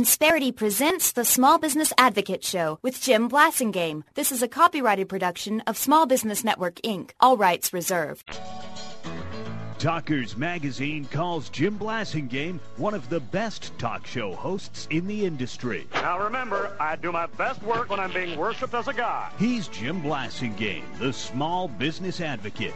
Insperity presents the Small Business Advocate Show with Jim Blasingame. This is a copyrighted production of Small Business Network, Inc. All rights reserved. Talkers Magazine calls Jim Blasingame one of the best talk show hosts in the industry. Now remember, I do my best work when I'm being worshipped as a god. He's Jim Blasingame, the Small Business Advocate.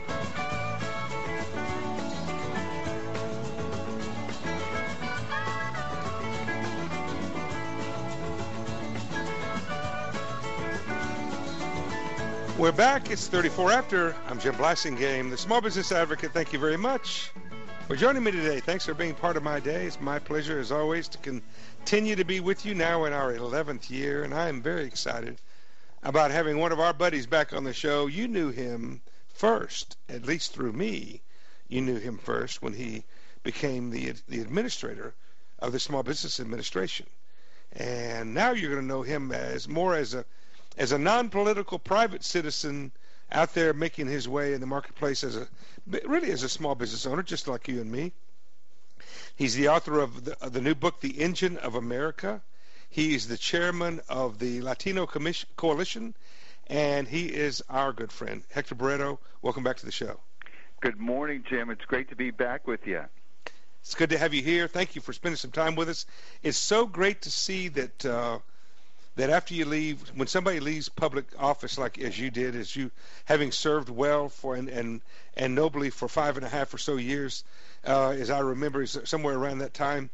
We're back. It's 34 after. I'm Jim Blasingame, the Small Business Advocate. Thank you very much for joining me today. Thanks for being part of my day. It's my pleasure, as always, to continue to be with you now in our 11th year, and I am very excited about having one of our buddies back on the show. You knew him first, at least through me. You knew him first when he became the administrator of the Small Business Administration, and now you're going to know him as a non-political private citizen out there making his way in the marketplace as a small business owner, just like you and me. He's the author of the new book, The Engine of America. He's the chairman of the Latino Coalition, and he is our good friend. Hector Barreto, welcome back to the show. Good morning, Jim. It's great to be back with you. It's good to have you here. Thank you for spending some time with us. It's so great to see that after you leave, when somebody leaves public office like as you did, as you having served well for and nobly for 5.5 or so years, as I remember, somewhere around that time,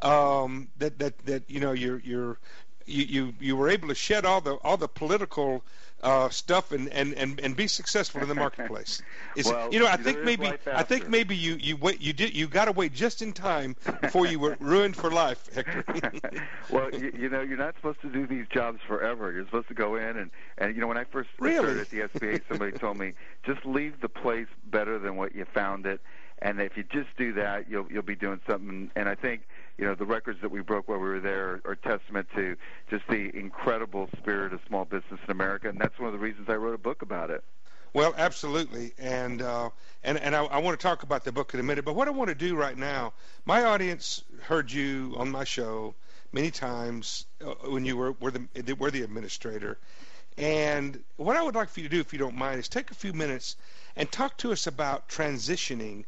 that you know you were able to shed all the political stuff and be successful in the marketplace. Well, I think maybe you got away just in time before you were ruined for life, Hector. Well, you're not supposed to do these jobs forever. You're supposed to go in and when I first started at the SBA, somebody told me just leave the place better than what you found it, and if you just do that, you'll be doing something. And I think the records that we broke while we were there are testament to just the incredible spirit of small business in America, and that's one of the reasons I wrote a book about it. Well, absolutely, and I want to talk about the book in a minute. But what I want to do right now, my audience heard you on my show many times when you were the administrator, and what I would like for you to do, if you don't mind, is take a few minutes and talk to us about transitioning,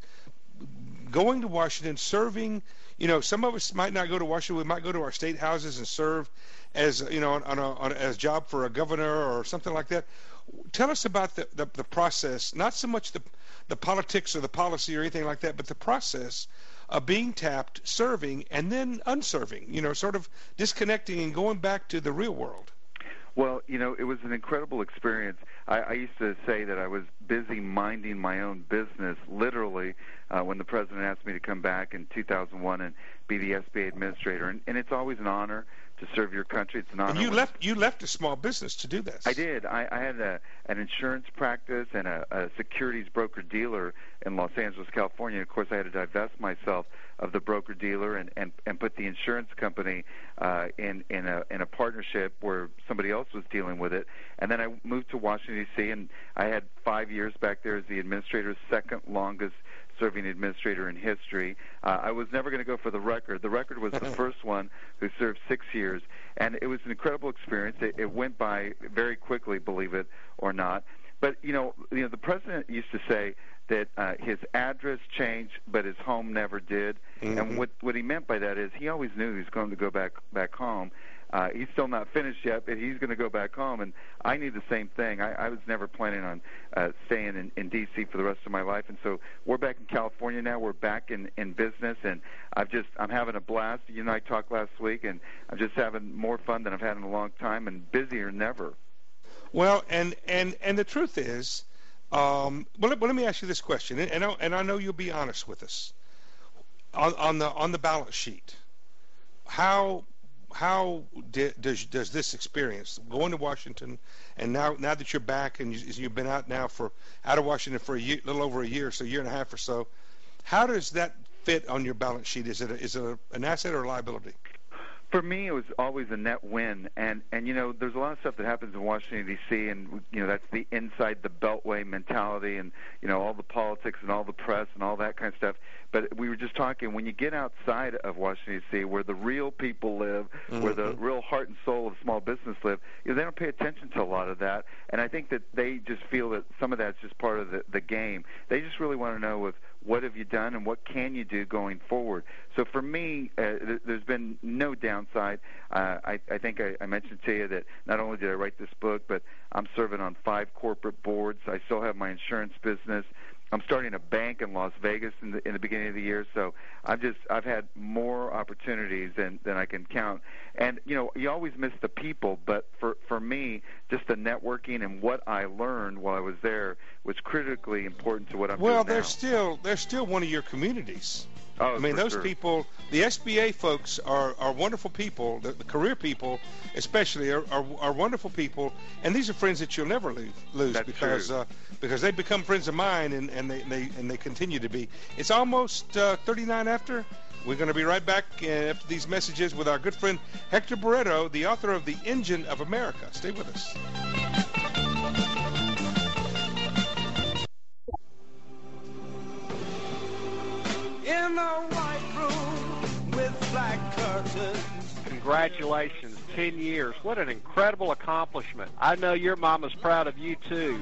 going to Washington, serving. Some of us might not go to Washington. We might go to our state houses and serve as as a job for a governor or something like that. Tell us about the process, not so much the politics or the policy or anything like that, but the process of being tapped, serving, and then unserving. Sort of disconnecting and going back to the real world. Well, it was an incredible experience. I used to say that I was busy minding my own business, literally, when the president asked me to come back in 2001 and be the SBA administrator. And it's always an honor to serve your country. It's an honor. And you left a small business to do this. I did. I had an insurance practice and a securities broker-dealer in Los Angeles, California. Of course, I had to divest myself of the broker-dealer and put the insurance company in a partnership where somebody else was dealing with it. And then I moved to Washington, D.C., and I had 5 years back there as the administrator, second longest serving administrator in history. I was never going to go for the record. The record was the first one who served 6 years, and it was an incredible experience. It went by very quickly, believe it or not. But the president used to say that his address changed, but his home never did. Mm-hmm. And what he meant by that is he always knew he was going to go back home. He's still not finished yet, but he's going to go back home, and I knew the same thing. I was never planning on staying in D.C. for the rest of my life, and so we're back in California now. We're back in business, and I'm having a blast. You and I talked last week, and I'm just having more fun than I've had in a long time, and busier than ever. Well, and the truth is, let me ask you this question, and I know you'll be honest with us. On the balance sheet, how does this experience going to Washington, and now that you're back and you've been out of Washington for a little over a year, so a year and a half or so, how does that fit on your balance sheet? Is it an asset or a liability? For me, it was always a net win, and there's a lot of stuff that happens in Washington D.C., and that's the inside the Beltway mentality, and all the politics and all the press and all that kind of stuff. But we were just talking, when you get outside of Washington D.C., where the real people live, where the real heart and soul of small business live, they don't pay attention to a lot of that, and I think that they just feel that some of that's just part of the game. They just really want to know what have you done and what can you do going forward. So for me, there's been no downside. I think I mentioned to you that not only did I write this book, but I'm serving on 5 corporate boards. I still have my insurance business. I'm starting a bank in Las Vegas in the beginning of the year. So I've had more opportunities than I can count. And you always miss the people, but for me, just the networking and what I learned while I was there was critically important to what I'm doing now. Well, they're still one of your communities. Oh, I mean, those sure. people, the SBA folks are wonderful people. The career people, especially, are wonderful people, and these are friends that you'll never lose. That's because true. Because they become friends of mine, and they continue to be. It's almost 39 after. We're going to be right back after these messages with our good friend Hector Barreto, the author of The Engine of America. Stay with us. In a white room with black curtains. Congratulations, 10 years. What an incredible accomplishment. I know your mama's proud of you, too.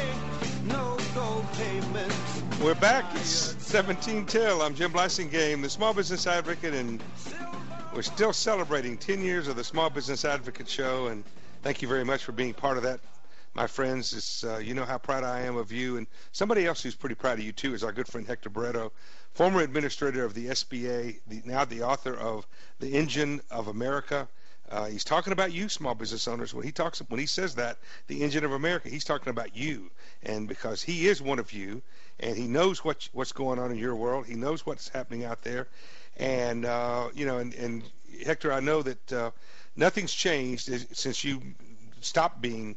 No gold pavement. We're back. It's 17 till. I'm Jim Blasingame, the Small Business Advocate, and we're still celebrating 10 years of the Small Business Advocate Show, and thank you very much for being part of that, my friends. It's, you know how proud I am of you, and somebody else who's pretty proud of you, too, is our good friend Hector Barreto, former administrator of the SBA, now the author of The Engine of America. He's talking about you, small business owners. When he says that, the engine of America, he's talking about you, and because he is one of you, and he knows what's going on in your world, he knows what's happening out there, and and Hector, I know that nothing's changed since you stopped being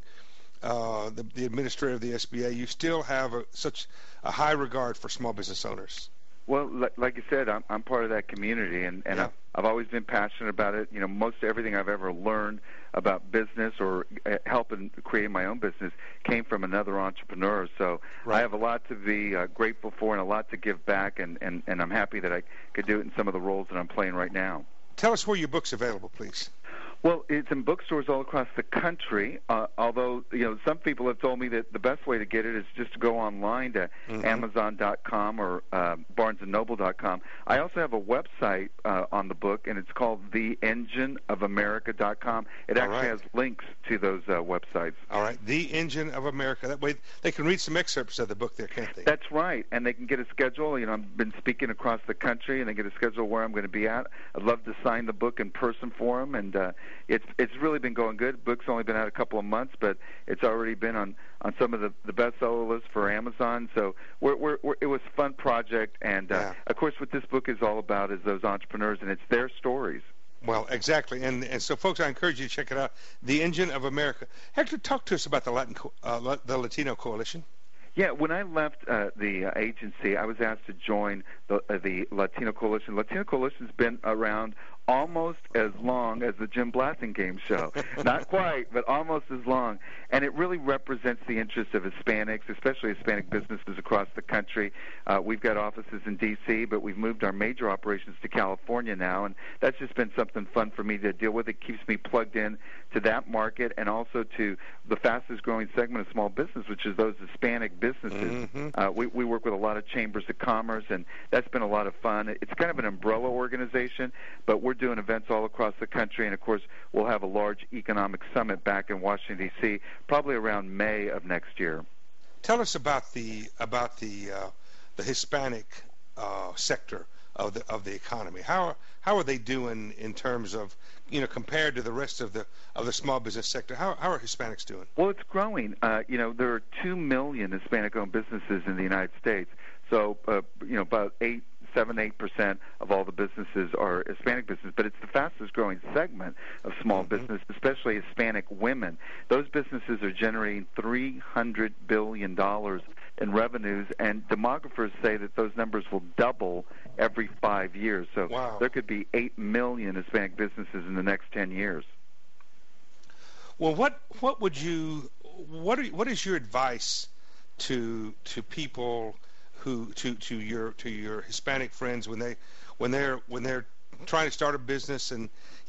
the administrator of the SBA. You still have such a high regard for small business owners. Well, like you said, I'm part of that community, and Yeah. I've always been passionate about it. Most everything I've ever learned about business or helping create my own business came from another entrepreneur. So Right. I have a lot to be grateful for and a lot to give back, and I'm happy that I could do it in some of the roles that I'm playing right now. Tell us where your book's available, please. Well, it's in bookstores all across the country, although some people have told me that the best way to get it is just to go online to Amazon.com or BarnesandNoble.com. I also have a website on the book, and it's called TheEngineOfAmerica.com. It actually has links to those websites. All right, The Engine of America. That way they can read some excerpts of the book there, can't they? That's right, and they can get a schedule. I've been speaking across the country, and they get a schedule where I'm going to be at. I'd love to sign the book in person for them, and it's really been going good. The book's only been out a couple of months, but it's already been on some of the bestseller lists for Amazon. So it was a fun project, and of course, what this book is all about is those entrepreneurs, and it's their stories. Well, exactly, and so, folks, I encourage you to check it out, The Engine of America. Hector, talk to us about the Latino Coalition. Yeah, when I left the agency, I was asked to join the Latino Coalition. Latino Coalition's been around almost as long as the Jim Blasingame Show. Not quite, but almost as long. And it really represents the interests of Hispanics, especially Hispanic businesses across the country. We've got offices in D.C., but we've moved our major operations to California now, and that's just been something fun for me to deal with. It keeps me plugged in to that market and also to the fastest-growing segment of small business, which is those Hispanic businesses. We work with a lot of chambers of commerce, and that's been a lot of fun. It's kind of an umbrella organization, but we're doing events all across the country, and of course we'll have a large economic summit back in Washington D.C. probably around May of next year. Tell us about the Hispanic sector of the economy. How are they doing in terms of compared to the rest of the small business sector? How are Hispanics doing? Well, it's growing. There are 2 million Hispanic-owned businesses in the United States. So about 7-8% of all the businesses are Hispanic businesses, but it's the fastest-growing segment of small business, especially Hispanic women. Those businesses are generating $300 billion in revenues, and demographers say that those numbers will double every 5 years. So wow. There could be 8 million Hispanic businesses in the next 10 years. Well, what is your advice to people who to your Hispanic friends when they're trying to start a business? And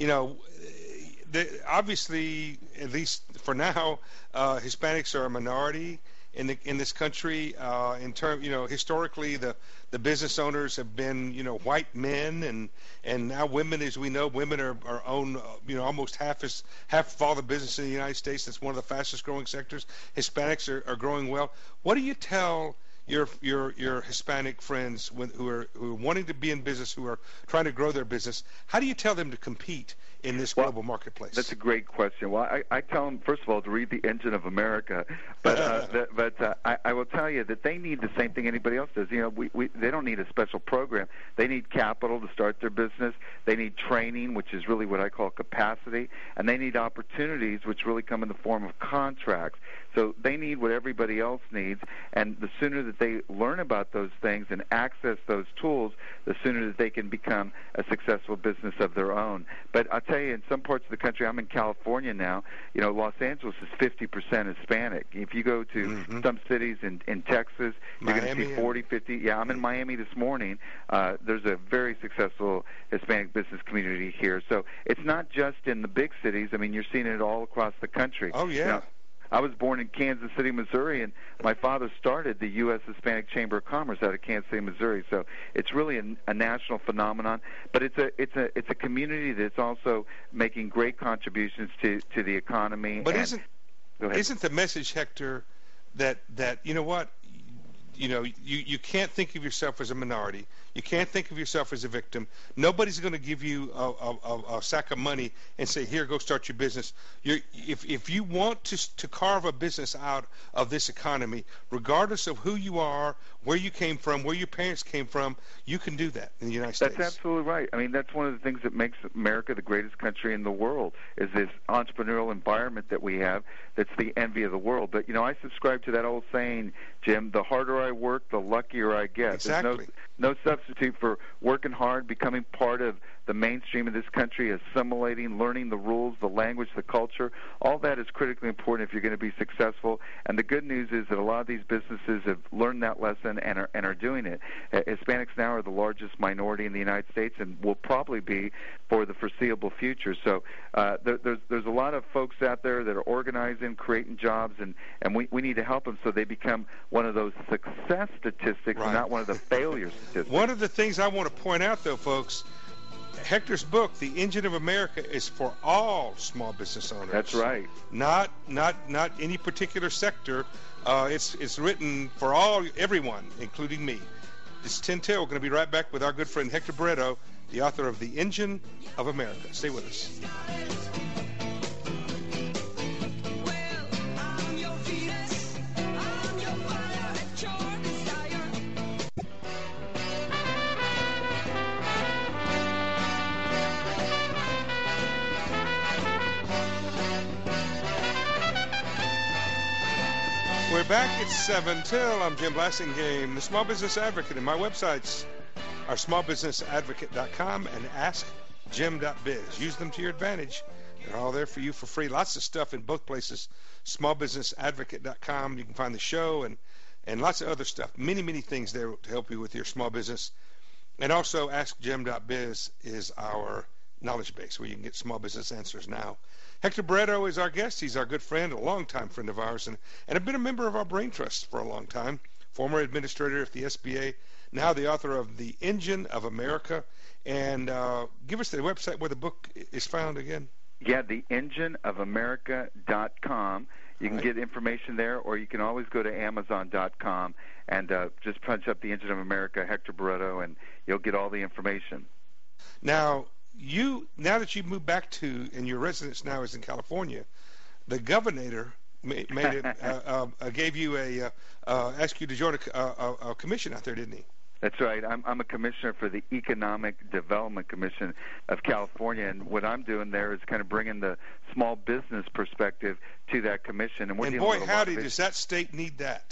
obviously, at least for now, Hispanics are a minority in this country. Historically, the business owners have been white men, and now women, as we know, women are own almost half of all the business in the United States. That's one of the fastest growing sectors. Hispanics are growing well. What do you tell your Hispanic friends who are wanting to be in business, who are trying to grow their business? How do you tell them to compete in this global marketplace? That's a great question. Well, I tell them, first of all, to read The Engine of America, but I will tell you that they need the same thing anybody else does. They don't need a special program. They need capital to start their business. They need training, which is really what I call capacity, and they need opportunities, which really come in the form of contracts. So they need what everybody else needs, and the sooner that they learn about those things and access those tools, the sooner that they can become a successful business of their own. But I'll tell you, in some parts of the country, I'm in California now, Los Angeles is 50% Hispanic. If you go to some cities in Texas, you're going to see 40, 50. Yeah, I'm in Miami this morning. There's a very successful Hispanic business community here. So it's not just in the big cities. I mean, you're seeing it all across the country. Oh, yeah. I was born in Kansas City, Missouri, and my father started the U.S. Hispanic Chamber of Commerce out of Kansas City, Missouri. So it's really a national phenomenon, but it's a community that's also making great contributions to the economy. But isn't the message, Hector, that you know what? You can't think of yourself as a minority. You can't think of yourself as a victim. Nobody's going to give you a sack of money and say, here, go start your business. If you want to carve a business out of this economy, regardless of who you are, where you came from, where your parents came from, you can do that in the United States. That's absolutely right. I mean, that's one of the things that makes America the greatest country in the world, is this entrepreneurial environment that we have that's the envy of the world. But, I subscribe to that old saying, Jim, the harder I work, the luckier I get. Exactly. There's no substitute for working hard, becoming part of the mainstream of this country, assimilating, learning the rules, the language, the culture. All that is critically important if you're going to be successful. And the good news is that a lot of these businesses have learned that lesson and are doing it. Hispanics now are the largest minority in the United States and will probably be for the foreseeable future. So there's a lot of folks out there that are organizing, creating jobs, and we need to help them so they become one of those success statistics and not one of the failure statistics. One of the things I want to point out, though, folks, Hector's book, The Engine of America, is for all small business owners. That's right. Not any particular sector. It's written for everyone, including me. This is Tin Tail. We're going to be right back with our good friend Hector Barreto, the author of The Engine of America. Stay with us. We're back at 7 till. I'm Jim Blassingame, the Small Business Advocate, and my websites are smallbusinessadvocate.com and askjim.biz. Use them to your advantage. They're all there for you for free. Lots of stuff in both places. Smallbusinessadvocate.com. You can find the show and lots of other stuff. Many, many things there to help you with your small business. And also askjim.biz is our knowledge base where you can get small business answers now. Hector Barreto is our guest. He's our good friend, a longtime friend of ours, and has been a member of our Brain Trust for a long time, former administrator of the SBA, now the author of The Engine of America. And give us the website where the book is found again. Yeah, theengineofamerica.com. You can get information there, or you can always go to Amazon.com and just punch up The Engine of America, Hector Barreto, and you'll get all the information. Now that you've moved back to, and your residence now is in California, the governor made it, gave you asked you to join a commission out there, didn't he? That's right. I'm a commissioner for the Economic Development Commission of California, and what I'm doing there is kind of bringing the small business perspective to that commission. And boy, howdy, does that state need that?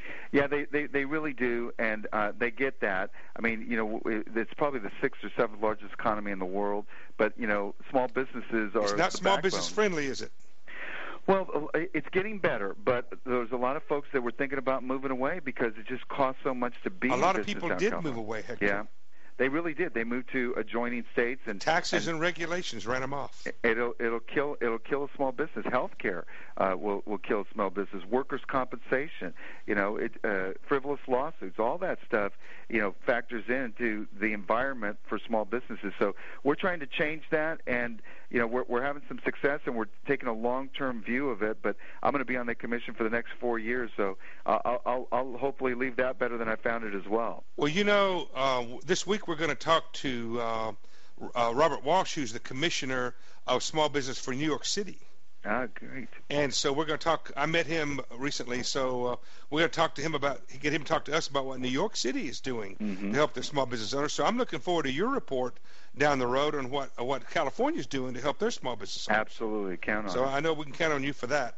Yeah, they really do, and they get that. I mean, it's probably the 6th or 7th largest economy in the world, but, small businesses are It's not the small backbone. business friendly, is it? Well, it's getting better, but there's a lot of folks that were thinking about moving away because it just costs so much to be. A lot of business people down did California. move away, Hector. Yeah, they really did. They moved to adjoining states, and Taxes and regulations ran them off. It'll kill a small business. Healthcare will kill a small business. Workers' compensation, frivolous lawsuits, all that stuff, factors into the environment for small businesses. So we're trying to change that, and we're having some success, and we're taking a long-term view of it. But I'm going to be on the commission for the next 4 years, so I'll hopefully leave that better than I found it as well. Well, this week we're going to talk to Robert Walsh, who's the commissioner of small business for New York City. Ah, great. And so we're going to talk. I met him recently, so we're going to talk to him get him to talk to us about what New York City is doing to help their small business owners. So I'm looking forward to your report down the road on what California is doing to help their small business owners. Absolutely, count on So it. I know we can count on you for that.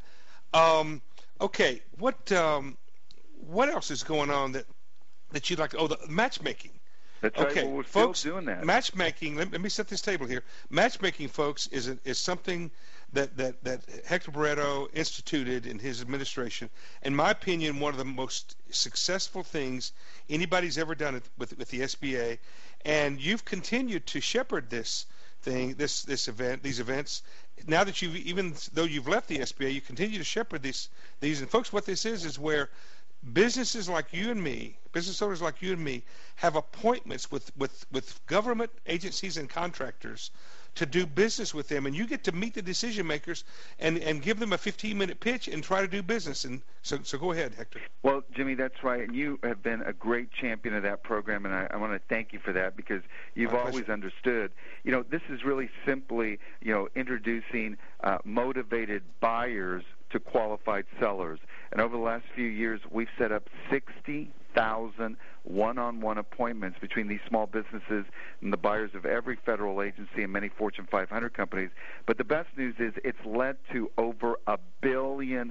Okay, what else is going on that you'd like to? Oh, the matchmaking. That's Okay, right. Well, we're folks, still doing that. Matchmaking. Let me set this table here. Matchmaking, folks, is something that Hector Barreto instituted in his administration. In my opinion, one of the most successful things anybody's ever done with the SBA. And you've continued to shepherd this thing, these events. Now that even though you've left the SBA, you continue to shepherd these. And folks, what this is where businesses like you and me, business owners like you and me, have appointments with government agencies and contractors to do business with them, and you get to meet the decision makers and give them a 15-minute pitch and try to do business. And so go ahead, Hector. Well, Jimmy, that's right, and you have been a great champion of that program, and I want to thank you for that because you've always understood. This is really simply, introducing motivated buyers to qualified sellers. And over the last few years, we've set up 60,000 one-on-one appointments between these small businesses and the buyers of every federal agency and many Fortune 500 companies. But the best news is it's led to over $1 billion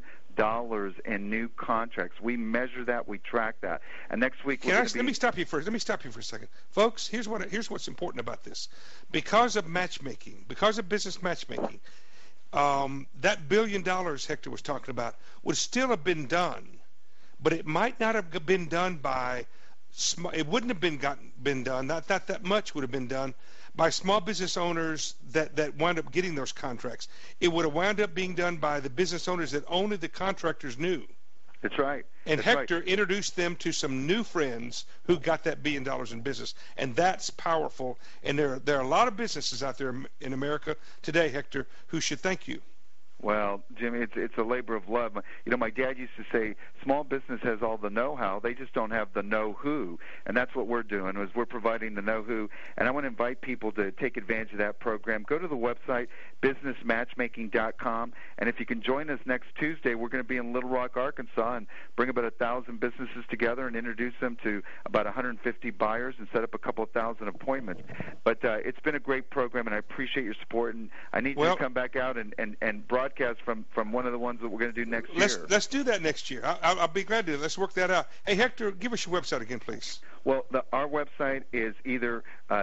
in new contracts. We measure that, we track that. And next week, let me stop you for a second, folks. Here's what's important about this. Because of matchmaking, because of business matchmaking, that $1 billion Hector was talking about would still have been done, but it might not have been done by. It wouldn't have been done. Not that much would have been done by small business owners that wound up getting those contracts. It would have wound up being done by the business owners that only the contractors knew. That's right. And Hector introduced them to some new friends who got that $1 billion in business, and that's powerful. And there are a lot of businesses out there in America today, Hector, who should thank you. Well, Jimmy, it's a labor of love. My dad used to say, small business has all the know-how, they just don't have the know-who. And that's what we're doing, is we're providing the know-who. And I want to invite people to take advantage of that program. Go to the website, businessmatchmaking.com. And if you can join us next Tuesday, we're going to be in Little Rock, Arkansas, and bring about 1,000 businesses together and introduce them to about 150 buyers and set up a couple of thousand appointments. But it's been a great program, and I appreciate your support. And I need you to come back out and broadcast from one of the ones that we're going to do next year. Let's do that next year. I'll be glad to. Let's work that out. Hey, Hector, give us your website again, please. Well, our website is either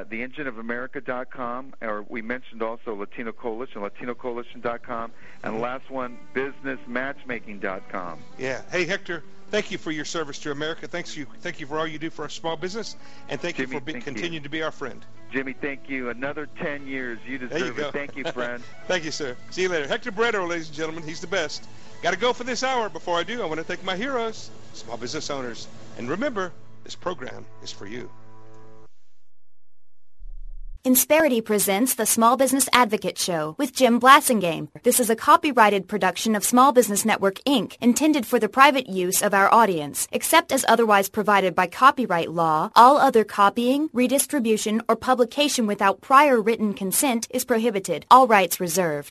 theengineofamerica.com, or we mentioned also Latino Coalition, latinocoalition.com, and the last one, businessmatchmaking.com. Yeah. Hey, Hector, thank you for your service to America. Thank you for all you do for our small business, and thank you for continuing to be our friend. Jimmy, thank you. Another 10 years. You deserve it. Thank you, friend. Thank you, sir. See you later. Hector Barreto, ladies and gentlemen. He's the best. Got to go for this hour. Before I do, I want to thank my heroes, small business owners. And remember, this program is for you. Insperity presents the Small Business Advocate Show with Jim Blasingame. This is a copyrighted production of Small Business Network, Inc., intended for the private use of our audience. Except as otherwise provided by copyright law, all other copying, redistribution, or publication without prior written consent is prohibited. All rights reserved.